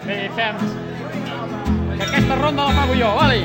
Bé, fem. Que aquesta ronda la pago jo, vale?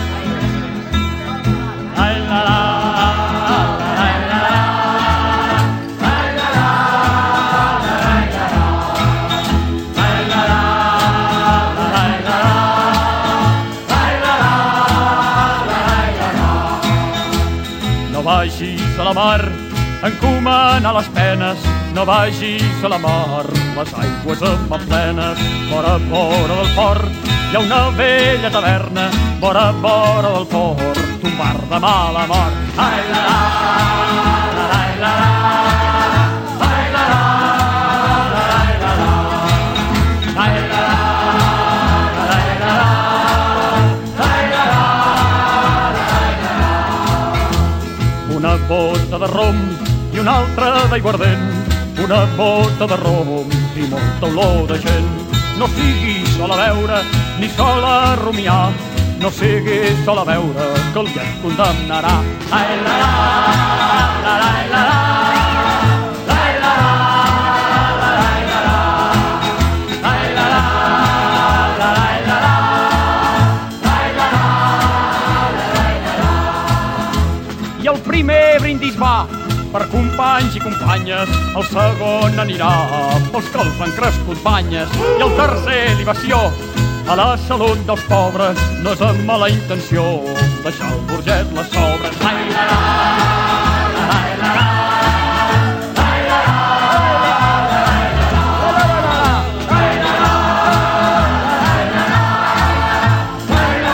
Ai, la, la, ai, la, la, ai, la, la, ai, la, la, ai, la, la, ai, la, la, ai, la, la, ai, la, la. No vagis a la mar encomanar les penes, no vagis a la mar, les aigües en van plenes. Vora del port hi ha una vella taverna, vora del port, un bar de mala mort. Ai, la, la, ai, la, la, ai, la, la, ai, la, la, ai, la, la, ai, la, la, ai, la, la, ai, la, la. Una bota de rom i una altra d'aiguardent, una bota de rom i molta olor de gent. No siguis sol a veure ni sol a rumiar, no siguis sol a veure que el que et condemnarà. Ai, la, la, la, la, la, la, ai, la, la, ai, la, la, ai, la, la, la, ai, la, la, ai, la, la. I el primer brindis va per companys i companyes, el segon anirà pels que els han crescut banyes, i el tercer libació a la salut dels pobres. No és amb mala intenció deixar el burget les sobres. Ai, la, la, ai, la, la, ai, la, la, ai, la, la, ai, la, la, ai, la, la, ai, la,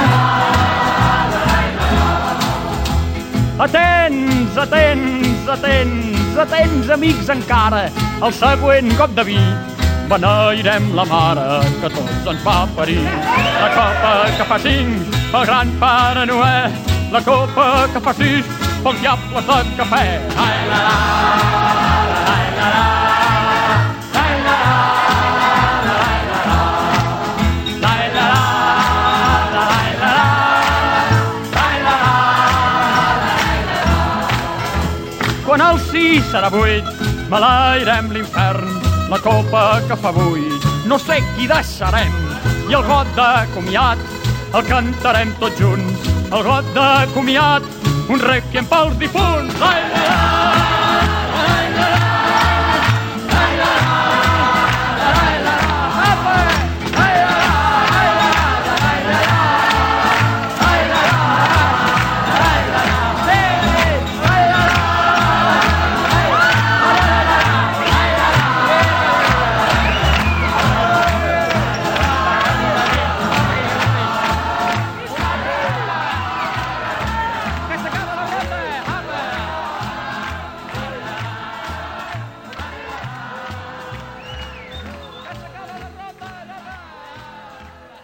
la. Atents, atents, atents, atents, amics, encara el següent cop de vi beneirem la mare que tots ens va parir. La copa que fa 5 pel gran Pare Noè, la copa que fa 6 pels diables de cafè. Ai, la, la, ai, la, la, ai, la, la, ai, la, la, ai, la, la, ai, la, la, ai, la, la. Quan el sí serà buit, maleirem l'infern, la copa que fa 8 no sé qui deixarem, i el got de comiat el cantarem tots junts, el got de comiat, un rèquiem pels difunts. Ai, la, la.